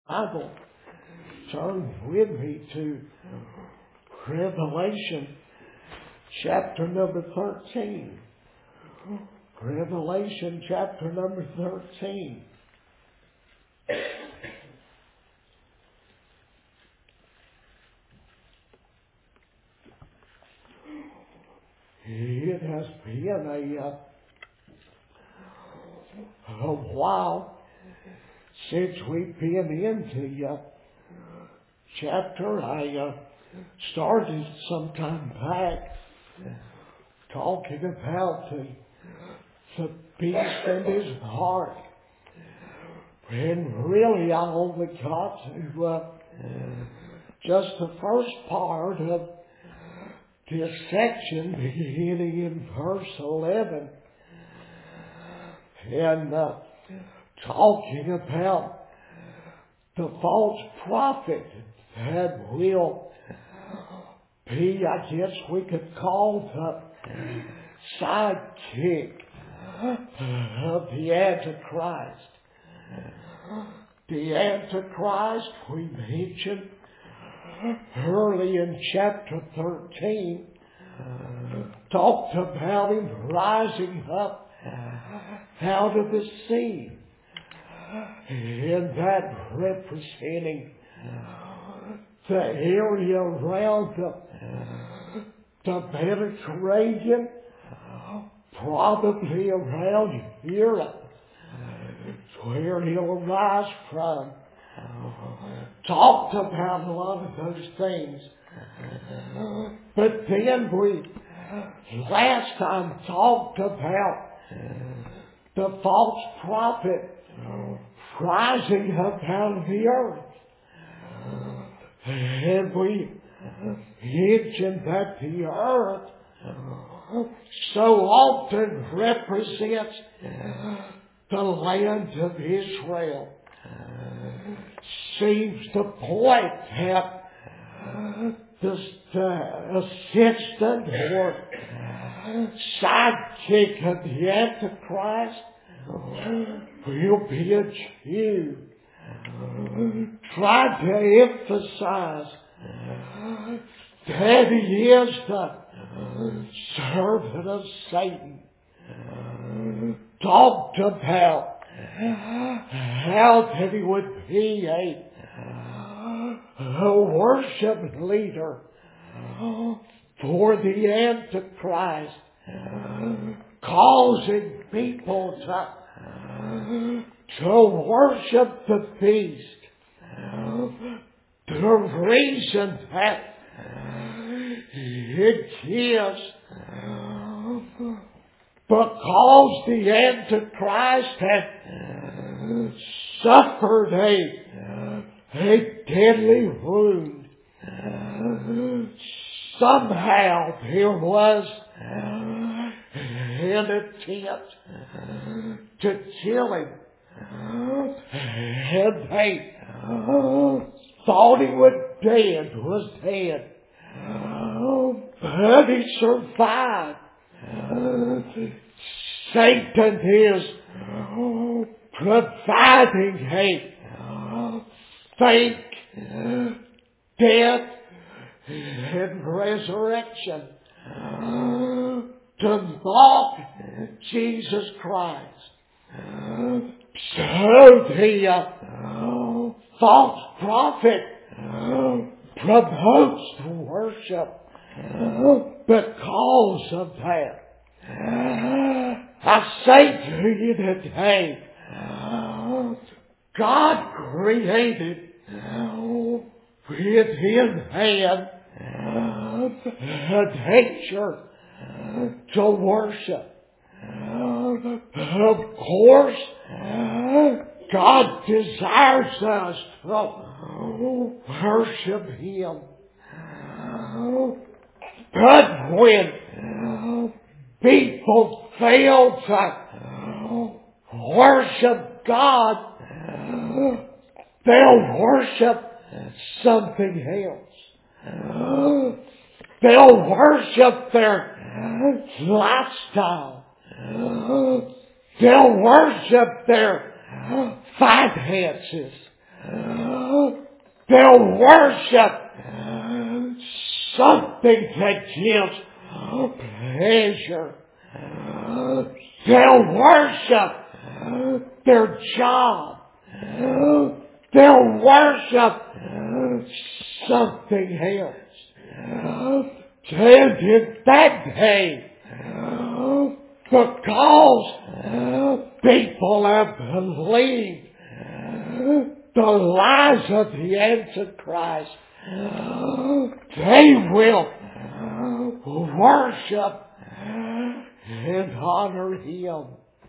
Bible, turn with me to Revelation chapter number 13. Revelation chapter number 13. It has been a while since we've been into chapter. I started some time back talking about the beast and his heart. And really I only got to just the first part of this section, beginning in verse 11. And talking about the false prophet that will be, I guess we could call the sidekick of the Antichrist. The Antichrist, we mentioned early in chapter 13, talked about him rising up out of the sea, and that representing the area around the Mediterranean, probably around Europe, where he'll rise from. Talked about a lot of those things. But then we last time talked about the false prophet rising up out of the earth. And we mentioned that the earth so often represents the land of Israel. Seems to point at the assistant or sidekick of the Antichrist will be a Jew. Tried to emphasize that he is the servant of Satan. Talked about how that he would be a worship leader for the Antichrist, causing people to worship the beast. The reason that it is because the Antichrist had suffered a deadly wound. Somehow there was an attempt to kill him. And they thought he was dead. But he survived. Satan is providing a fake death and resurrection to mock Jesus Christ. So the false prophet promotes the worship because of that. I say to you today, God created with His hand a nature to worship. Of course, God desires us to worship Him. But when people fail to worship God, they'll worship something else. They'll worship their lifestyle. They'll worship their finances. They'll worship something that gives pleasure. They'll worship their job. They'll worship something else. And in that day, because people have believed the lies of the Antichrist, they will worship and honor him.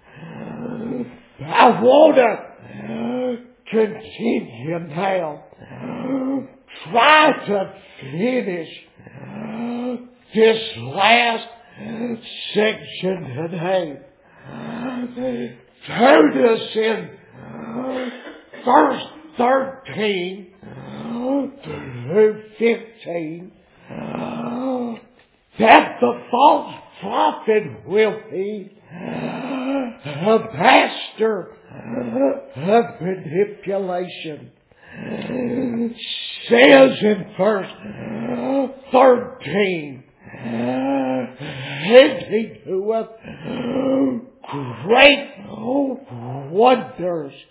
I want to continue now. Try to finish this last section today. Notice in verse 13 through 15 that the false prophet will be a master of manipulation. Says in verse 13, and he doeth great wonders,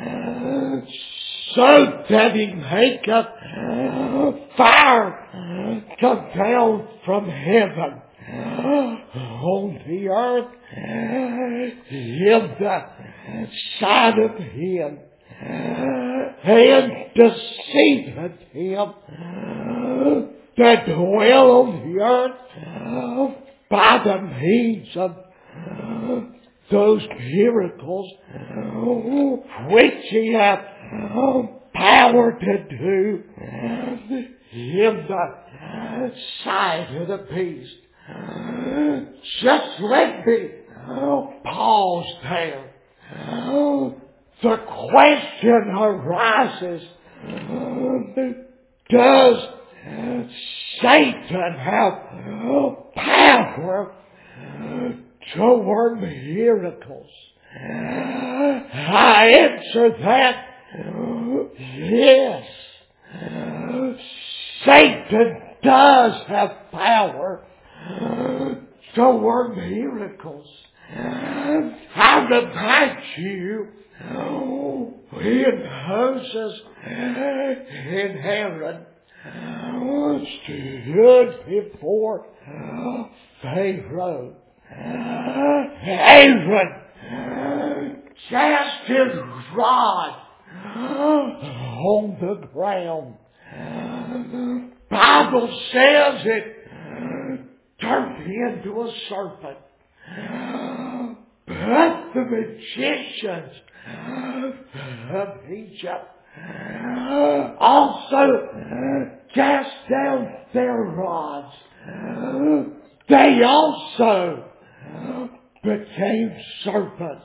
so that he maketh fire come down from heaven on the earth in the sight of him, and deceiveth him that dwell on the earth by the means of those miracles which he hath power to do in the sight of the beast. Just let me pause there. The question arises, does Satan have power to work miracles? I answer that, yes. Satan does have power to work miracles. I remind you, when Moses and Aaron stood before Pharaoh, Aaron cast his rod on the ground. Bible says it turned into a serpent. But the magicians of Egypt also cast down their rods. They also became serpents.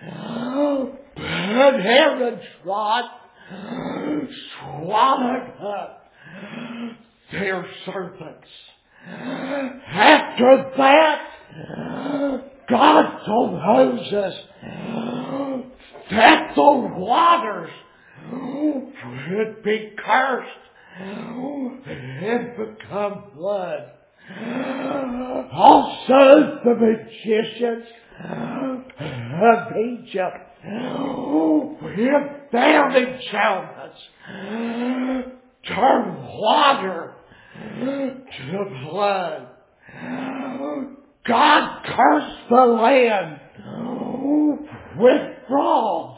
But Aaron's rod swallowed up their serpents. After that, God told Moses that the waters would be cursed and become blood. Also the magicians of Egypt with their enchantments turned water to blood. God cursed the land with frogs.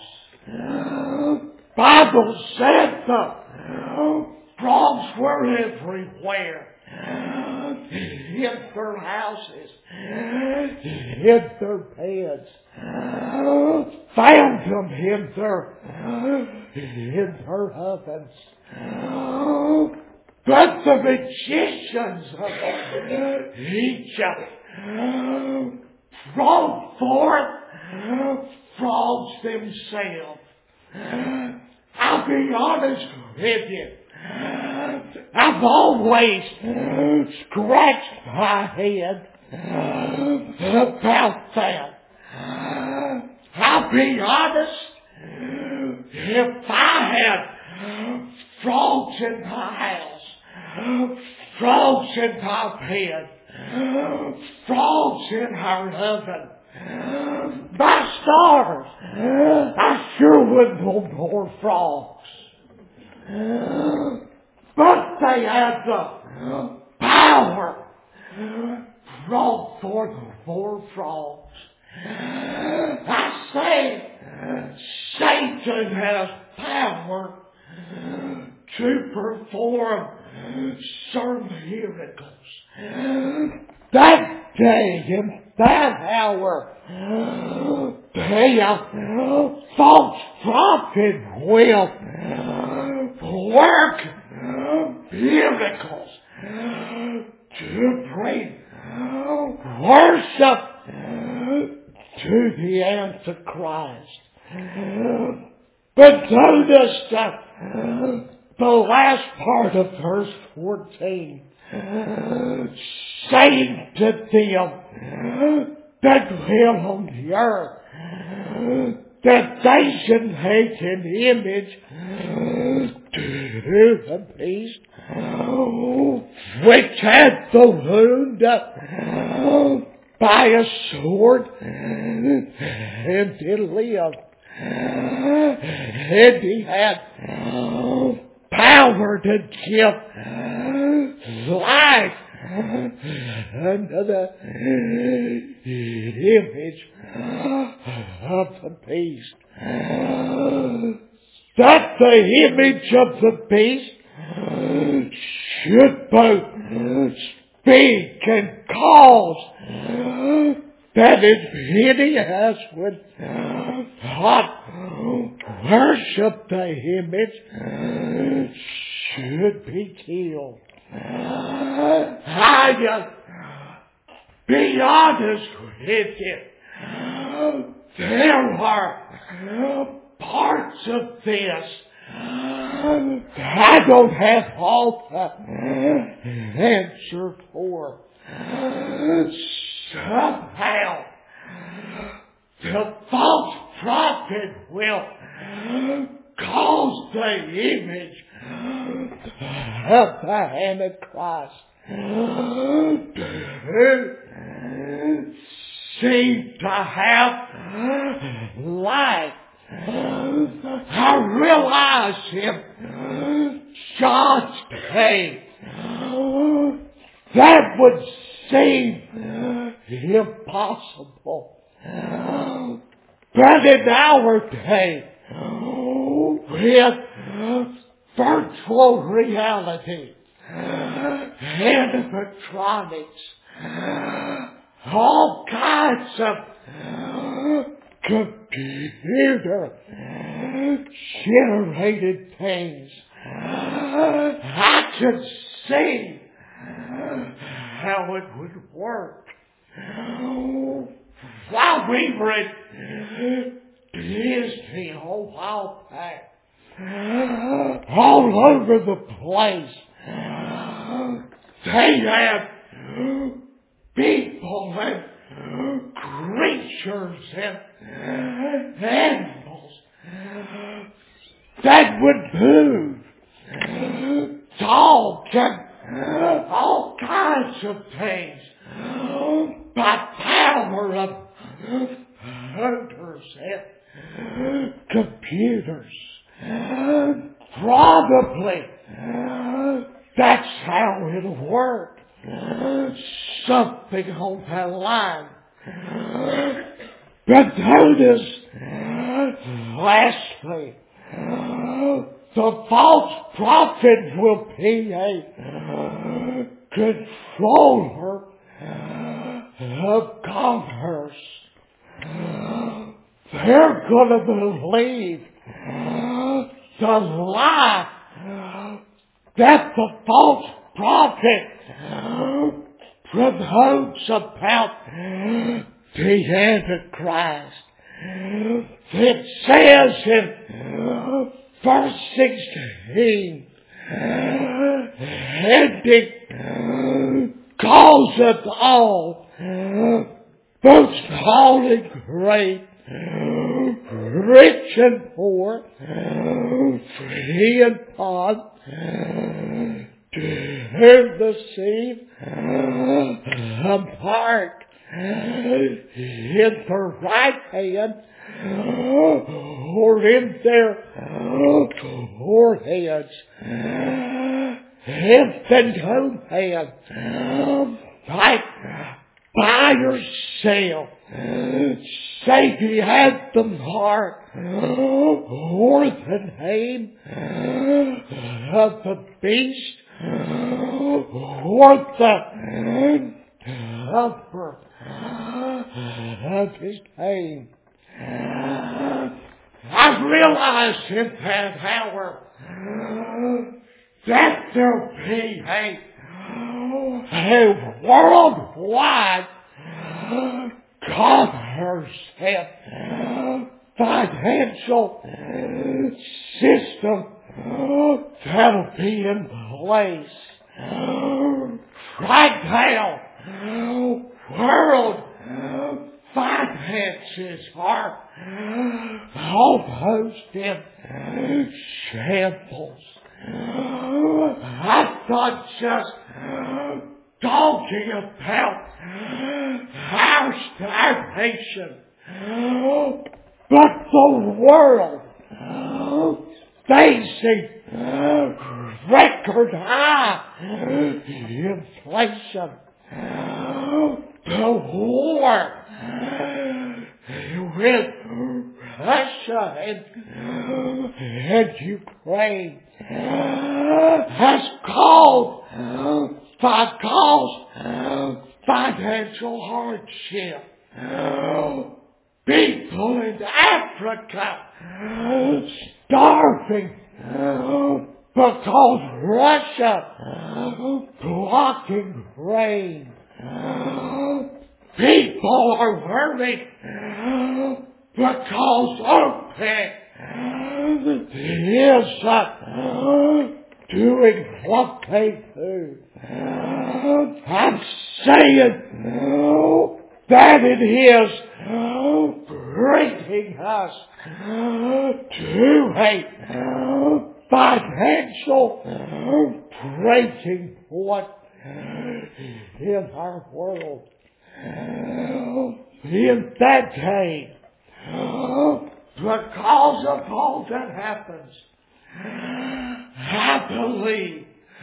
Bible said the frogs were everywhere. In their houses, in their beds, found them in their ovens. But the magicians of Egypt brought forth frogs themselves. I'll be honest with you. I've always scratched my head about that. I'll be honest, if I had frogs in my house, frogs in my bed, frogs in our oven. My stars, I sure would want more frogs. But they have the power brought forth more frogs. I say Satan has power to perform certain miracles. That day and that hour, the false prophet will work miracles to bring worship to the Antichrist. But notice that the last part of verse 14, saying to them that live on the earth that they should make an image to the beast which had the wound by a sword and did live. And he had power to give life unto the image of the beast. That the image of the beast should both speak and cause that as many as would not worship the image should be killed. I just be honest with you. There are parts of this I don't have all the answer for. Somehow the false prophet will cause the image of the Antichrist to seem to have life. I realize in God's day that would seem impossible. But in our day, with virtual reality, animatronics, all kinds of computer-generated things, I could see how it would work. While we were at Disney a while back, all over the place, they have people and creatures and animals that would move, dogs and all kinds of things by power of hunters and computers. Probably that's how it'll work. Something on that line. But notice, lastly, the false prophet will be a controller of commerce. They're going to believe the lie that the false prophet promotes about the Antichrist. It says in verse 16, and it causeth all, both small and great, rich and poor, free and bond, to receive a mark in their right hand or in their foreheads. If the no man right by yourself say he has the mark or the name of the beast or the number of his name. I realized in that hour that there'll be a worldwide commerce financial system that'll be in place. Right now, world finances are almost in shambles. I'm not just talking about our stagnation, but the world facing record high inflation. The war with Russia and Ukraine has caused financial hardship. People in Africa starving because Russia blocking grain. People are worried because OPEC is doing what they do. I'm saying that it is bringing us to a financial breaking point in our world. In that day, because of all that happens, I believe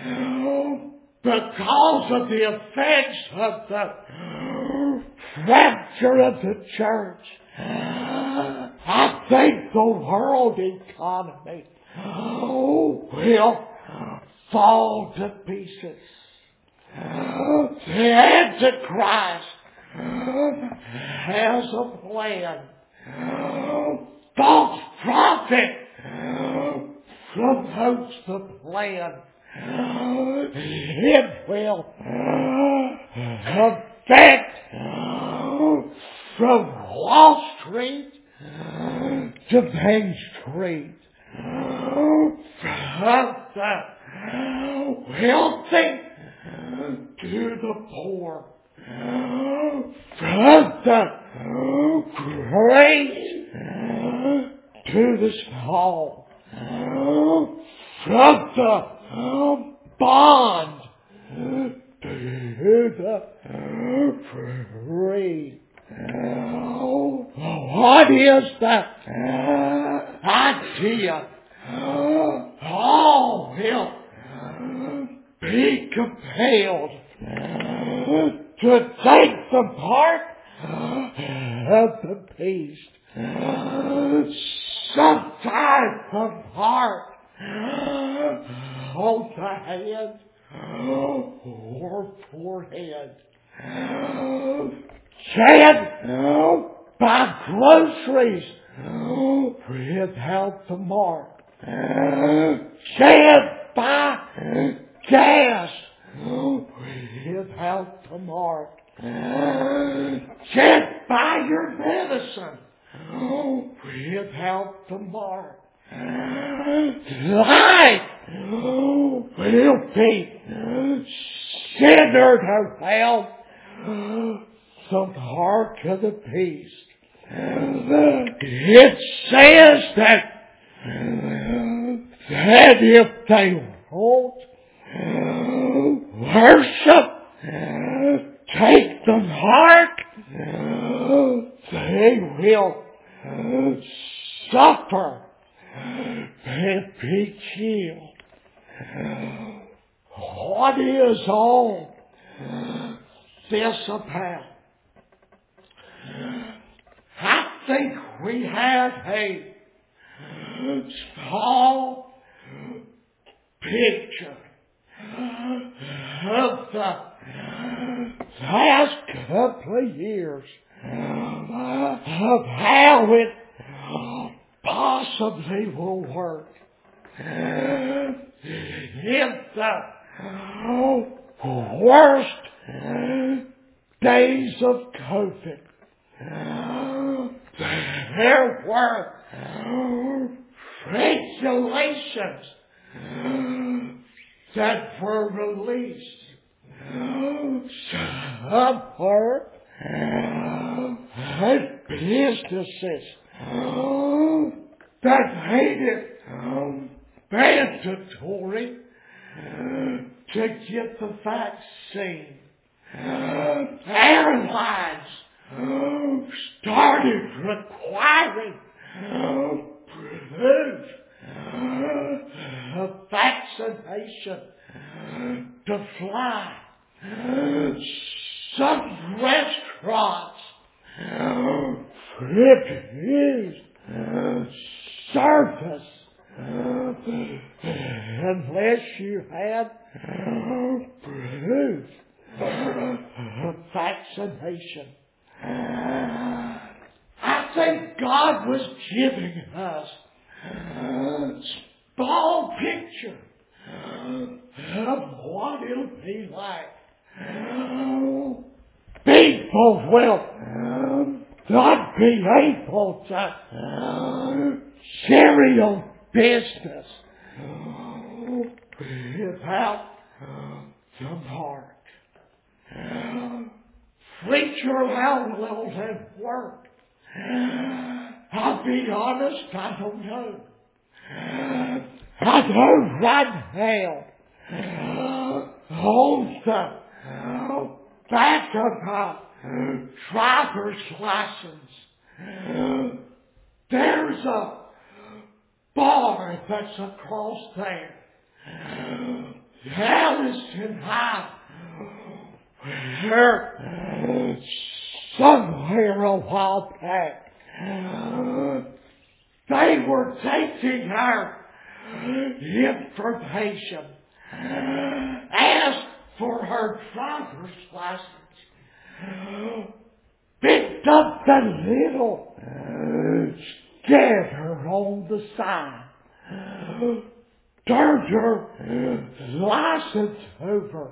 because of the effects of the fracture of the church, I think the world economy will fall to pieces. The Antichrist has a plan. False prophet promotes the plan. It will affect from Wall Street to Main Street. From the wealthy to the poor. From the great to the small. From the bond to the free. What is the idea? All will be compelled to take the part of the beast. Some type of heart on the head or forehead. Can't buy groceries without the mark. Can't buy gas without the mark. Can't buy your medicine without the mark. Life will be centered around the mark of the beast. it says that if they won't worship, take the mark, they will suffer and be killed. What is all this about? I think we have a small picture of the last couple of years of how it possibly will work. In the worst days of COVID, there were regulations that were released. Some were businesses that made it mandatory to get the vaccine. Airlines started requiring proof of vaccination to fly. Some restaurants refused service unless you had proof of vaccination. I think God was giving us a small picture of what it'll be like. People will not be able to carry on business without the mark. Preacher, how will that work? I'll be honest, I don't know. I know right now, on the back of my driver's license, there's a bar that's across there. Allison High, somewhere a while back, they were taking our information, asked for her driver's license, picked up the little scanner on the side, turned her license over,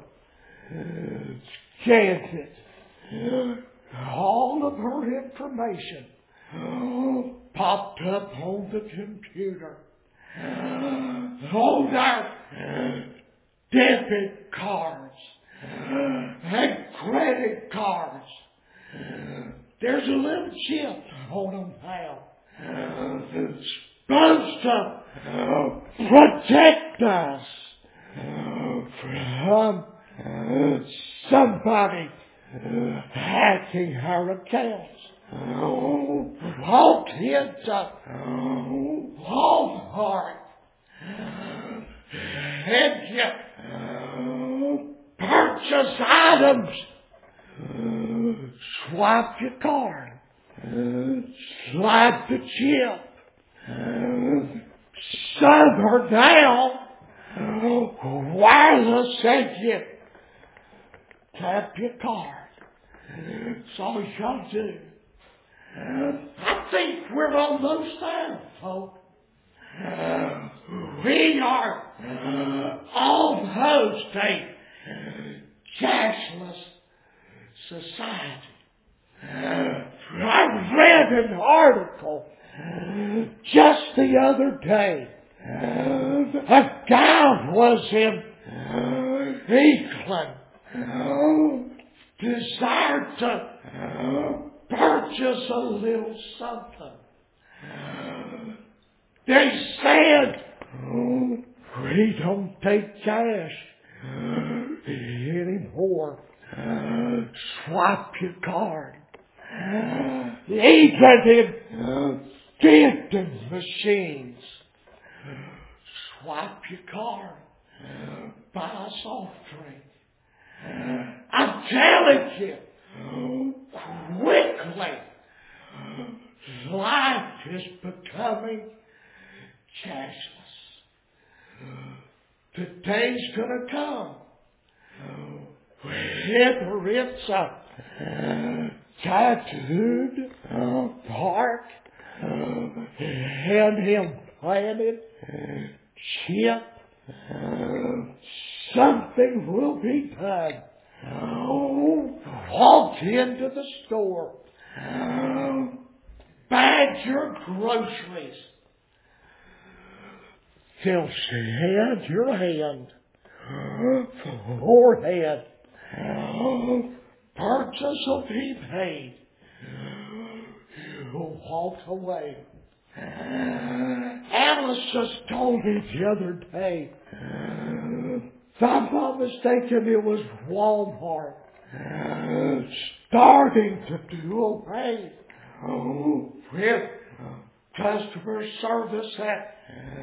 scanned it, all of her information popped up on the computer. On our debit cards and credit cards, there's a little chip on them now. It's supposed to protect us from somebody hacking our accounts. Walk into Walmart and you purchase items. Swipe your card. Slide the chip. Serve her down. Wireless and you tap your card. That's all you gotta do. I think we're almost there, folks. We are almost a cashless society. I read an article just the other day. A guy was in England, desired to purchase a little something. They said, we don't take cash anymore. Swipe your card. Even in vending machines, swipe your card. Buy a soft drink. I'm telling you, quickly, life is becoming cashless. The day's gonna come, whether it's a tattooed park and implanted chip, something will be done. Walk into the store, bag your groceries. They'll scan your hand, forehead. Purchase will be paid. You'll walk away. Alice just told me the other day, if I'm not mistaken, it was Walmart starting to do away with customer service at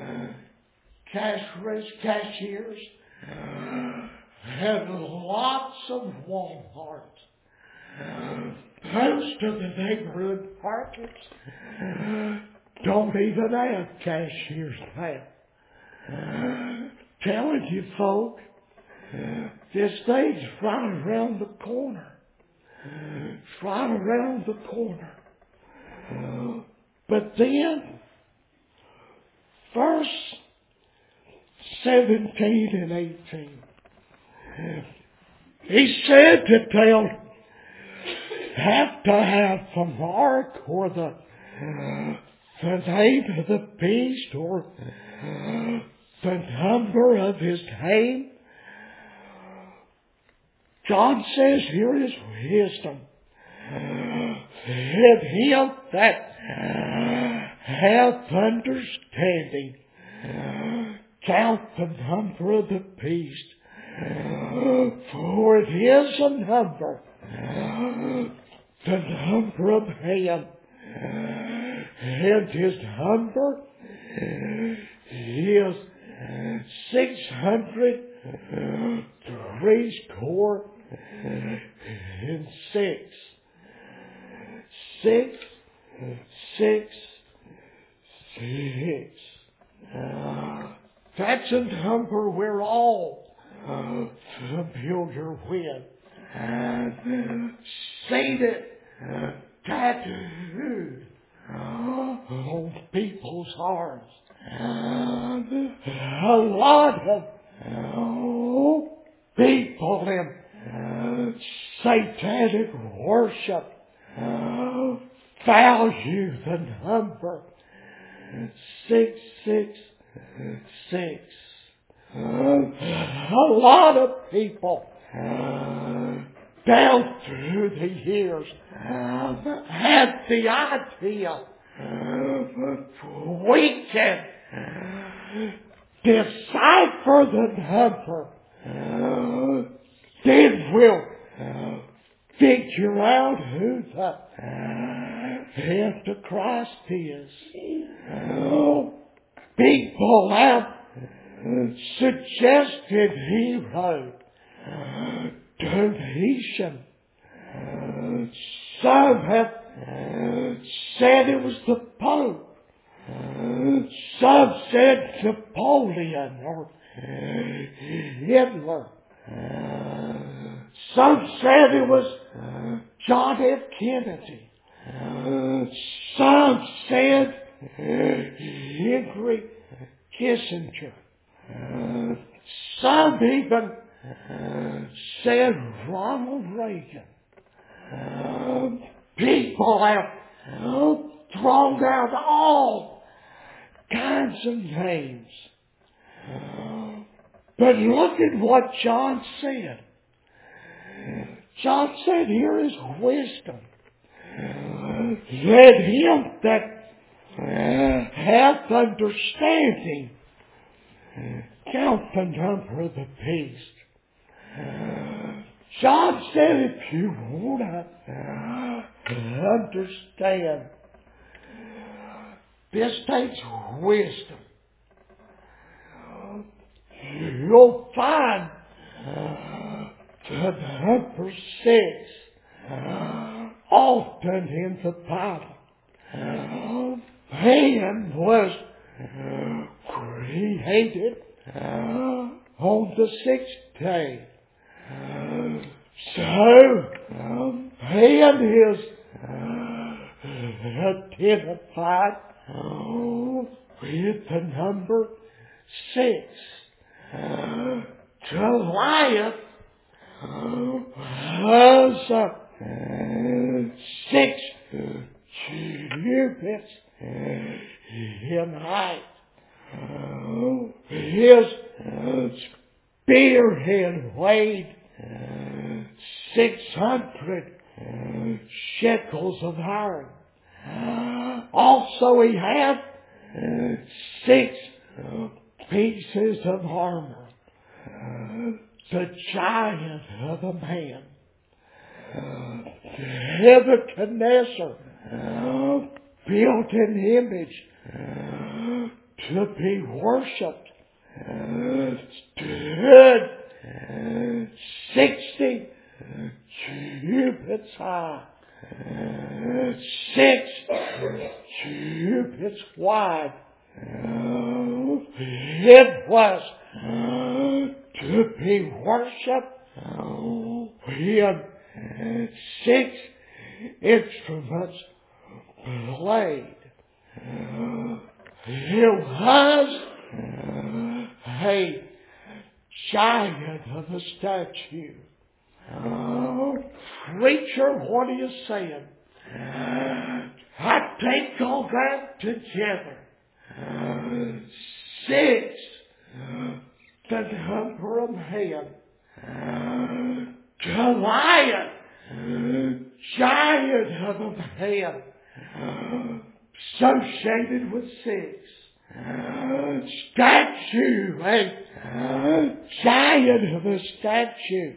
cashiers, and lots of Walmarts. Most of the neighborhood markets don't even have cashiers now. Telling you folk, this thing's right around the corner. It's right around the corner. But then, verse 17 and 18, he said that they'll have to have the mark or the name of the beast or the number of his name. John says here is wisdom. Let him that hath understanding count the number of the beast, for it is a number, the number of him, and his number is 666. 666. That's a number we're all familiar with. Seen it tattooed on people's hearts. A lot of people in satanic worship value the number 666. A lot of people down through the years had the idea we can decipher the number, then we'll figure out who the Antichrist is. People have suggested he wrote Domitian. Some have said it was the Pope. Some said Napoleon or Hitler. Some said it was John F. Kennedy. Some said Henry Kissinger. Some even said Ronald Reagan. People have thrown out all kinds of names. But look at what John said. John said, here is wisdom. Let him that hath understanding count the number of the beast. John said, if you want to understand, this takes wisdom. You'll find the number 6 often in the Bible. Man was created on the 6th day. So, man is identified with the number 6. Goliath was 6 cubits in height. His spearhead weighed 600 shekels of iron. Also he had 6 pieces of armor. The giant of a man. Nebuchadnezzar built an image to be worshipped. Stood 60 cubits high, 6 cubits wide. It was to be worshipped with 6 instruments played. It was a giant of a statue. Preacher, what are you saying? I take all that together. 6, the number of man. Goliath, giant of a man, associated with 6. Statue, a giant of a statue,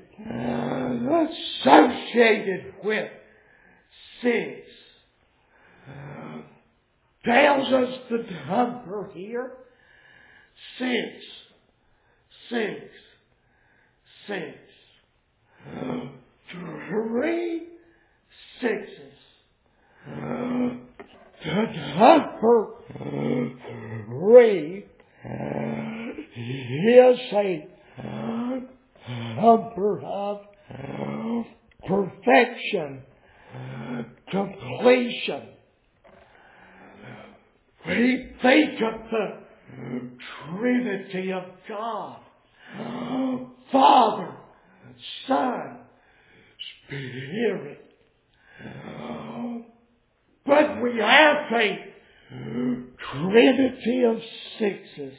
associated with 6. Tells us the number here. 6. 3 sixes. The number 3 is a number of perfection, completion. We think of the Trinity of God, Father, Son, Spirit. But we have a Trinity of 6s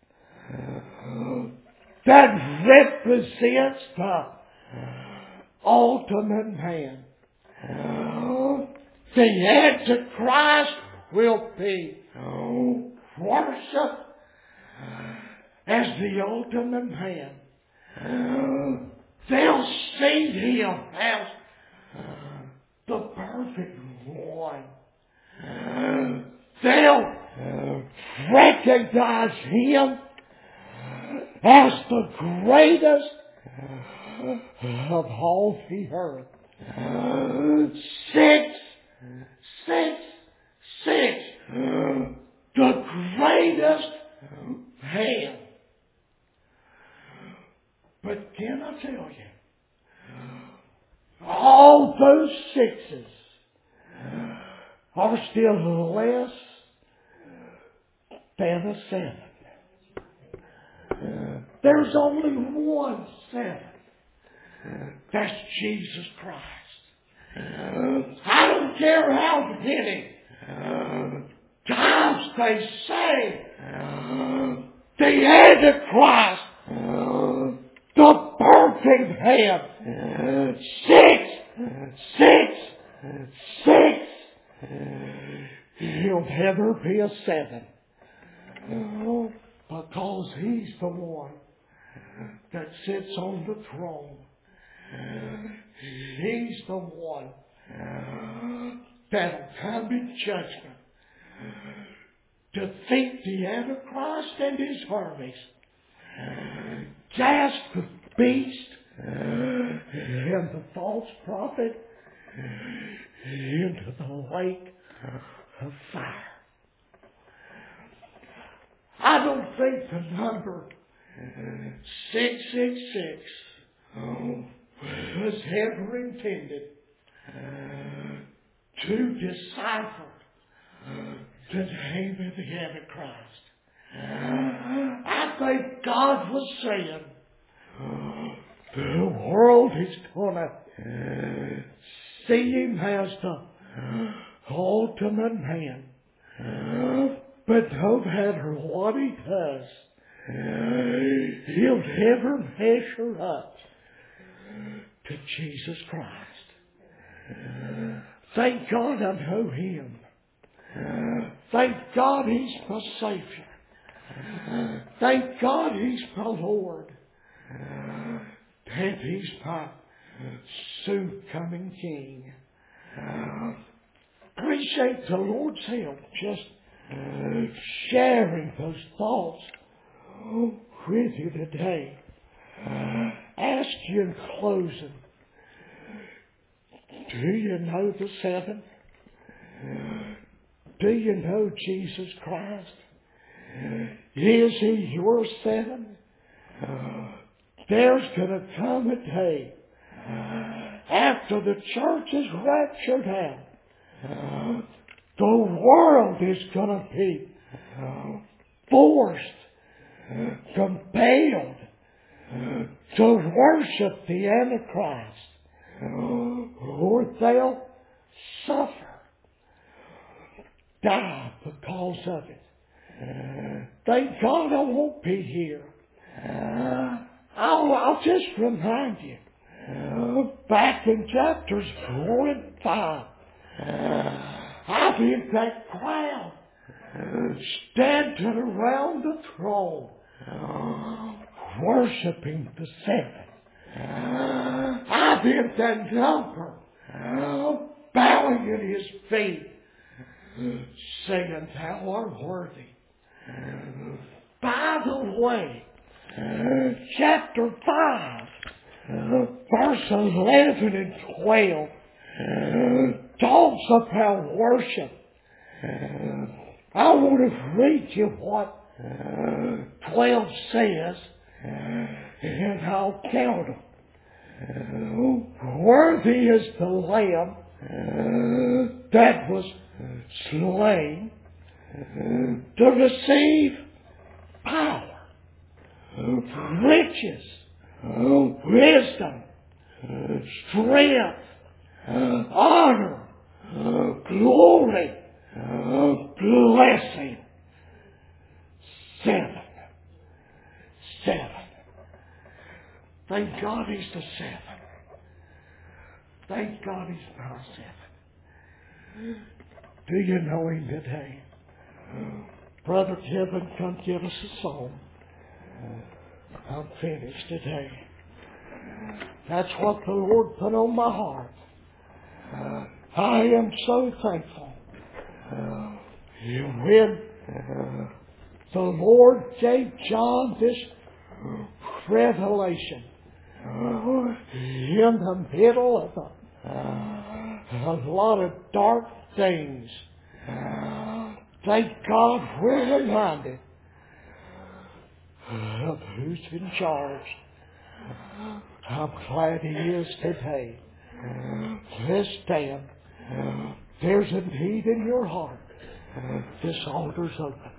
that represents the ultimate man. The Antichrist will be worshipped as the ultimate man. They'll see him as the perfect one. They'll recognize him as the greatest of all the earth. 6, the greatest man. But can I tell you, all those 6s are still less than a 7. There's only one 7. That's Jesus Christ. I don't care how many times they say the Antichrist, the perfect man, 6. ever be a 7. Oh, because He's the one that sits on the throne. He's the one that'll come in judgment, defeat the Antichrist and his armies, cast the beast and the false prophet into the lake of fire. I don't think the number 666 was ever intended to decipher the name of the Antichrist. I think God was saying the world is going to see Him as the ultimate man. But no matter what He does, He'll never measure up to Jesus Christ. Thank God I know Him. Thank God He's my Savior. Thank God He's my Lord. And He's my soon coming King. Appreciate the Lord's help just sharing those thoughts with you today. Ask you in closing, do you know the 7? Do you know Jesus Christ? Is He your 7? There's going to come a day after the church is raptured out. The world is going to be forced, compelled to worship the Antichrist, or they'll suffer, die because of it. Thank God I won't be here. I'll just remind you, back in chapters 4 and 5, I think that crowd standing around the throne, worshiping the 7. I think that number, bowing at His feet, singing, Thou art worthy. By the way, chapter 5, verse 11 and 12, talks about worship. I want to read you what 12 says, and I'll count them. Worthy is the Lamb that was slain to receive power, riches, wisdom, strength, honor, glory, blessing. 7. Thank God He's the 7. Thank God He's our 7. Do you know Him today? Brother Kevin, come give us a song. I'm finished today. That's what the Lord put on my heart. I am so thankful. When the Lord gave John this revelation in the middle of a lot of dark things, thank God we're reminded of who's in charge. I'm glad He is today. Let's stand. There's a need in your heart. This altar's open.